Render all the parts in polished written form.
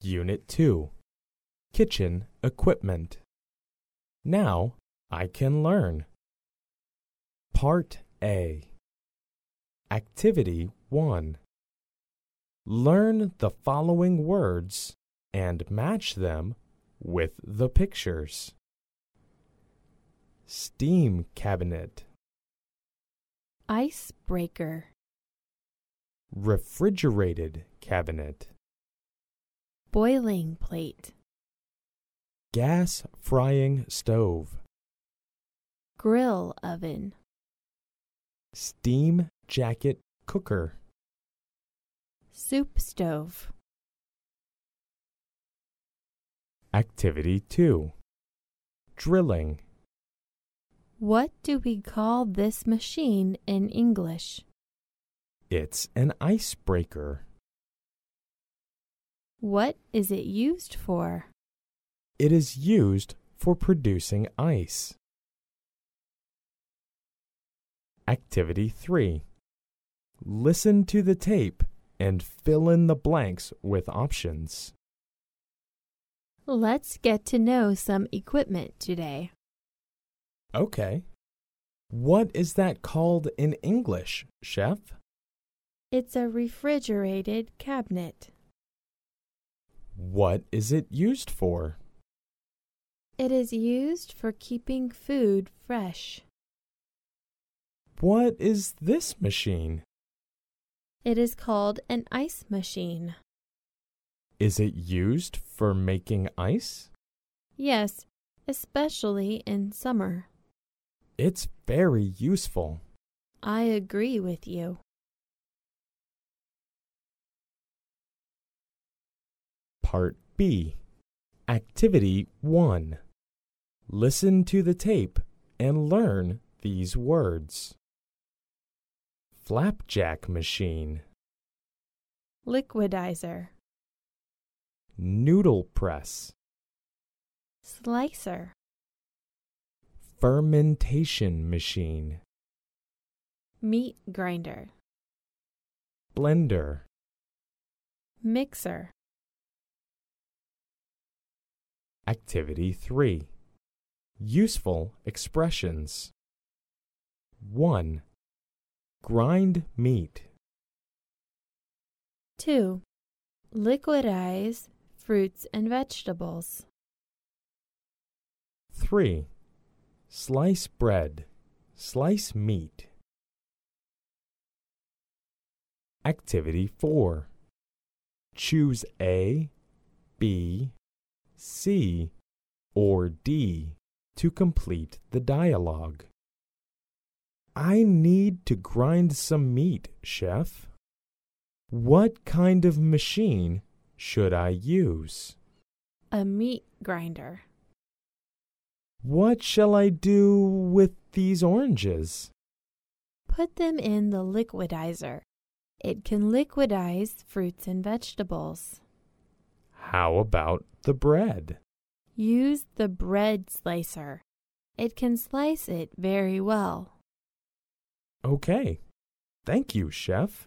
Unit 2, Kitchen Equipment. Now I can learn. Part A. Activity 1. Learn the following words and match them with the pictures. Steam cabinet, Icebreaker, refrigerated cabinet, boiling plate, gas frying stove, grill oven, steam jacket cooker, soup stove. Activity 2. Drilling. What do we call this machine in English? It's an icebreaker. What is it used for? It is used for producing ice. Activity 3. Listen to the tape and fill in the blanks with options. Let's get to know some equipment today. Okay. What is that called in English, Chef? It's a refrigerated cabinet. What is it used for? It is used for keeping food fresh. What is this machine? It is called an ice machine. Is it used for making ice? Yes, especially in summer. It's very useful. I agree with you. Part B. Activity 1. Listen to the tape and learn these words. Flapjack machine, Liquidizer, noodle press, slicer, fermentation machine, meat grinder, blender. mixer. Activity 3. Useful expressions. 1. Grind meat. 2. Liquidize fruits and vegetables. 3. Slice bread, slice meat. Activity 4. Choose A, B, C, or D to complete the dialogue. I need to grind some meat, Chef. What kind of machine should I use? A meat grinder. What shall I do with these oranges? Put them in the liquidizer. It can liquidize fruits and vegetables. How about the bread? Use the bread slicer. It can slice it very well. Okay. Thank you, Chef.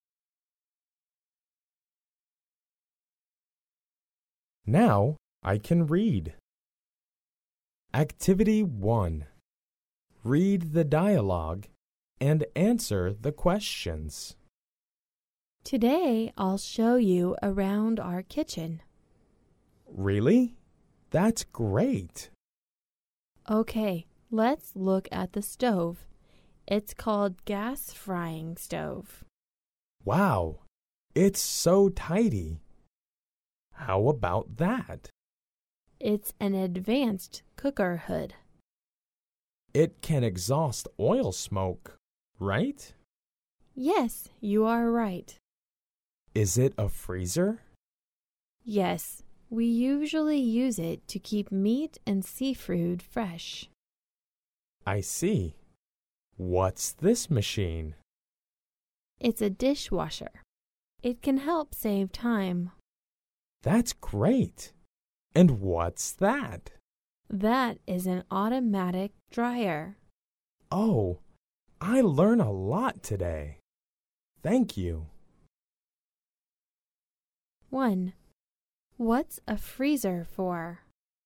Now I can read. Activity 1. Read the dialogue and answer the questions. Today I'll show you around our kitchen. Really? That's great. Okay, let's look at the stove. It's called gas frying stove. Wow, it's so tidy. How about that? It's an advanced cooker hood. It can exhaust oil smoke, right? Yes, you are right. Is it a freezer? Yes, we usually use it to keep meat and seafood fresh. I see. What's this machine? It's a dishwasher. It can help save time. That's great. And what's that? That is an automatic dryer. Oh, I learn a lot today. Thank you. 1. What's a freezer for?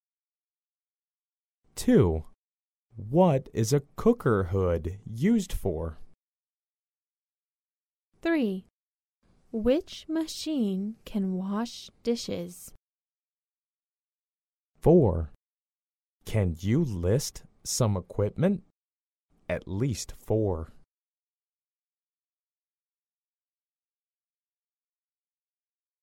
2. What is a cooker hood used for? 3. Which machine can wash dishes? 4. Can you list some equipment? At least 4.